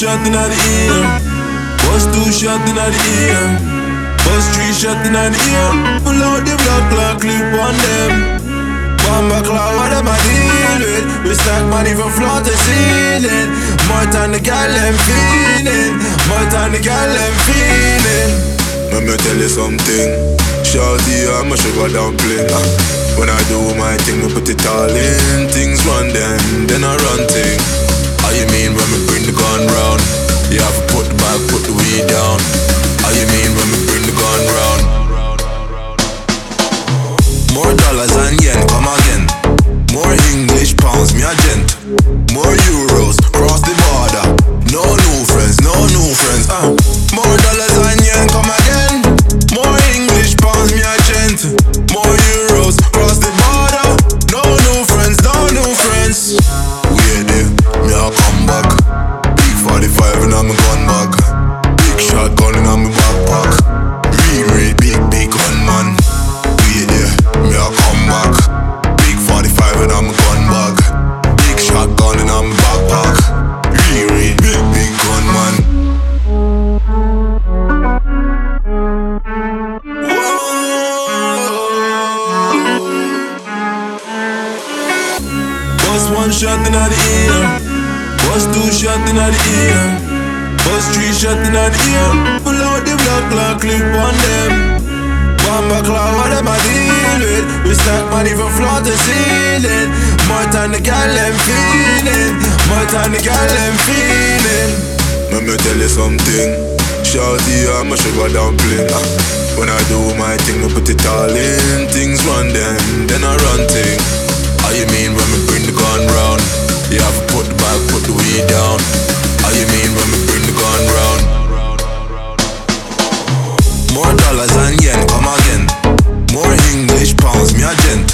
shot in the ear. Bust 2 shot in the ear. Bust 3 shot in the ear. Pull out the blood clock, clip on them. Bomba clock, what am I deal with? We stack money from floor to ceiling. More time the girl them feeling. More time the girl them feeling. Let me tell you something. Shawty, I'm a sugar dumpling. When I do my thing, I put it all in. Things run then I run thing. How you mean when we bring the gun round? You have to put the bag, put the weed down. How you mean when we bring the gun round? More dollars and yen, come again. More English pounds, me a gent. More euros, cross the border. No new friends, no new friends. More dollars and yen, come again. More English pounds, me a gent. More euros, cross the border. No new friends, no new friends. Wait there, me a come back. Big 45 and I'm a gun bag. Big shotgun and I'm a backpack. Real big gunman. Wait there, me a come back. Big 45 and I'm a gun bag. Big shotgun and I'm a backpack. Real big gunman. Bust 1 shot in the ear. Bust 2 shot in the ear. Bust 3 shot in the ear. Pull out the blood clock, clip on them. Bomba clock, what am I deal with? We stack money from floor to ceiling. More time the girl them feeling. More time the girl them feeling. Let me tell you something. Shawty, I'm a sugar dumpling. When I do my thing, I put it all in. Things run then I run thing. How you mean when we bring the gun round? You have to put the bag, put the weed down. How you mean when we bring the gun round? More dollars and yen, come again. More English pounds, me a gent.